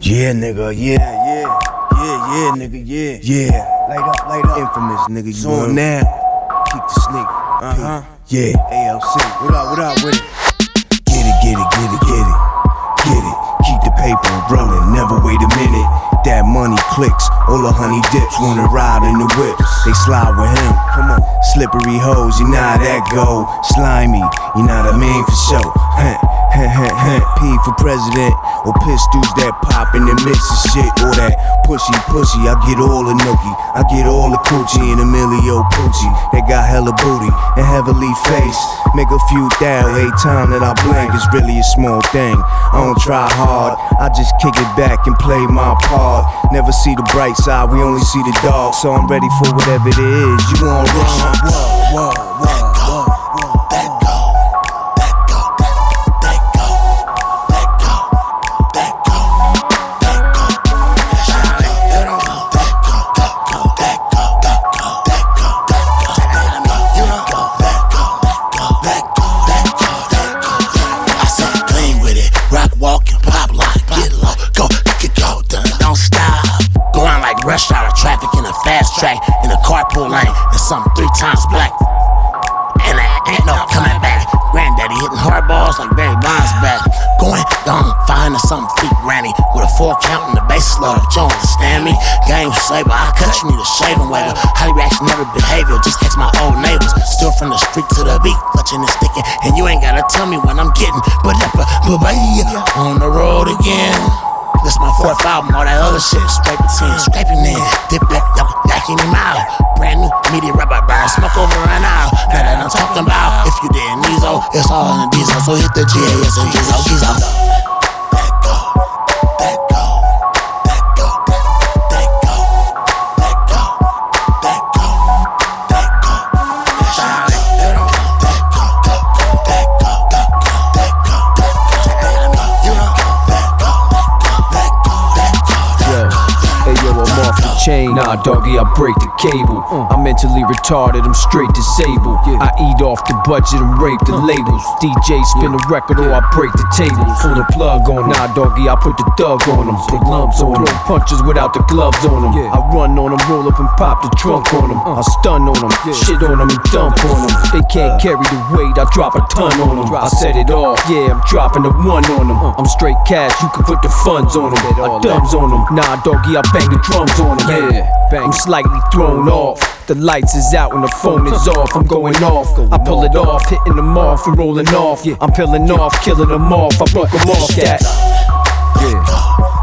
Yeah, nigga, yeah, nigga, yeah. Light up, infamous, nigga, you on now. Keep the sneak, yeah, ALC, what up with it? Get it, keep the paper rolling, never wait a minute. That money clicks, all the honey dips wanna ride in the whip. They slide with him, come on. Slippery hoes, you know how that go. Slimy, you know what I mean for sure. P for president, or pistols that pop in the mix of shit. Or that pushy, I get all the nookie. I get all the coochie and Emilio Pucci. They got hella booty and heavily face. Make a few thou, every time that I blink. It's really a small thing, I don't try hard. I just kick it back and play my part. Never see the bright side, we only see the dark. So I'm ready for whatever it is. You on whoa. Rush hour traffic in a fast track in a carpool lane and something 3 times black. And there ain't no coming back. Granddaddy hitting hard balls like Barry Bonds back. Going down, finding some feet granny with a 4 count in the bases load. You understand me? Game saber, I cut you, need a shaving waiver. Highly reactionary behavior, just ask my old neighbors. Still from the street to the beat, clutching and sticking. And you ain't gotta tell me when I'm getting, but on the road again. This my 4th album, all that other shit was straight between. Scraping in, dip back, knocking him out. Brand new, media rubber burn, smoke over an hour. Now that I'm talking about, if you didn't Nizo, it's all in the diesel. So hit the GAS and Gizo. Nah, doggy, I break the cable. I'm mentally retarded, I'm straight disabled. I eat off the budget and rape the labels. DJ spin the record or I break the table. Pull the plug on them. Nah, doggy, I put the thug on them. Put lumps on them. Punches without the gloves on them. I run on them, roll up and pop the trunk on them. I stun on them, shit on them and dump on them. They can't carry the weight, I drop a ton on them. I set it off, yeah, I'm dropping the 1 on them. I'm straight cash, you can put the funds on them. I dubs on them. Nah, doggy, I bang the drums on them. I'm slightly thrown off. The lights is out and the phone is off. I'm going off. I pull it off, hitting them off and rolling off. I'm peeling off, killing them off. I broke them off. That.